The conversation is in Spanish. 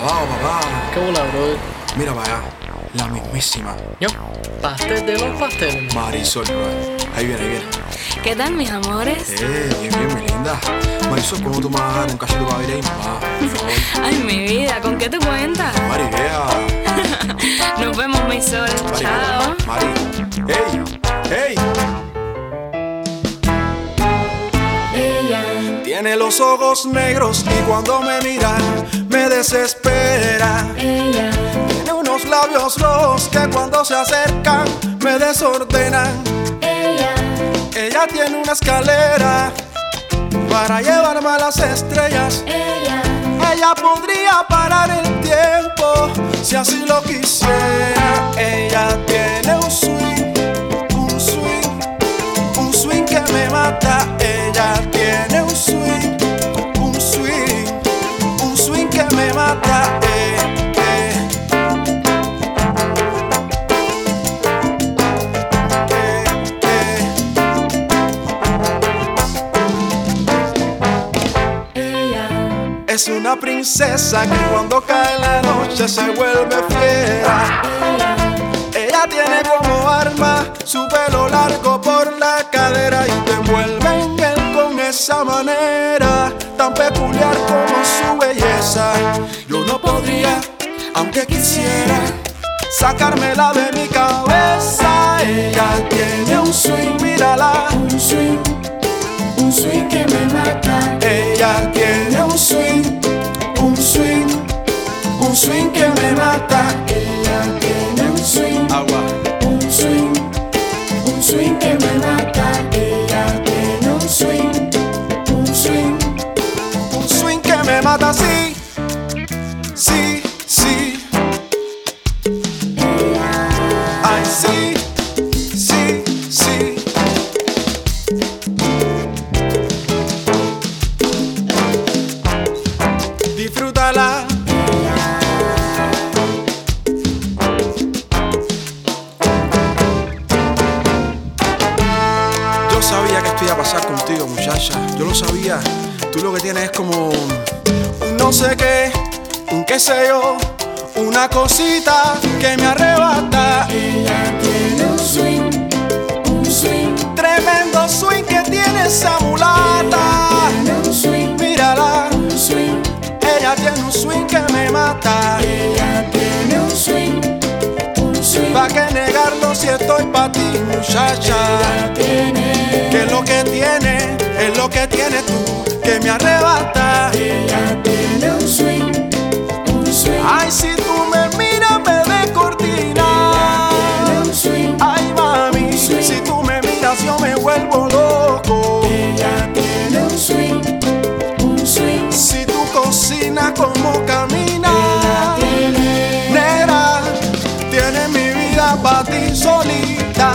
Acabado, papá. ¿Qué bola, brother? Mira para allá, la mismísima Yo, pastel de los pasteles. Marisol, brother. Ahí viene, ahí viene. ¿Qué tal, mis amores? Bien, mi linda. Marisol, ¿cómo tú me vas a dar un cachito para ir ahí, mamá? Por favor. Ay, mi vida, ¿con qué te cuentas? Mari, vea. Nos vemos, mi sol. Mari, Chao. Mari. ¡Ey! ¡Ey! Ella Tiene los ojos negros y cuando me mira me desespera. Ella Tiene unos labios rojos que cuando se acercan me desordenan. Ella tiene una escalera para llevarme a las estrellas. Ella podría parar el tiempo si así lo quisiera. Ella tiene un swing, un swing, un swing que me mata. Ella tiene un swing, un swing, un swing que me mata. Es una princesa que cuando cae la noche se vuelve fiera. Ella tiene como arma su pelo largo por la cadera y te envuelve en él con esa manera tan peculiar como su belleza. Yo no podría, aunque quisiera, sacármela de mi cabeza. Ella tiene un swing, mírala, un swing que me mata. Ella tiene un swing, un swing, un swing que me mata. Ella tiene un swing, agua, un swing que me mata. Ella tiene un swing, un swing que me mata. Sí, sí, sí. Ay, sí, sí, sí. Disfrútala. Yo sabía que esto iba a pasar contigo, muchacha. Yo lo sabía. Tú lo que tienes es como un no sé qué, un qué sé yo, una cosita que me arrebata. Ella tiene un swing, Tremendo swing que tiene esa mulata. Mírala, ella tiene un swing que me mata. ella tiene un swing, ¿Pa' qué negarlo si estoy pa' ti, muchacha? Que lo que tiene es lo que tienes tú, que me arrebata. ella tiene un swing, Ay, si tú me miras me descortina. Ay, mami, si tú me miras yo me vuelvo loco. ella tiene un swing, Si tú cocinas como camina, negra, tiene mi vida pa' ti solita.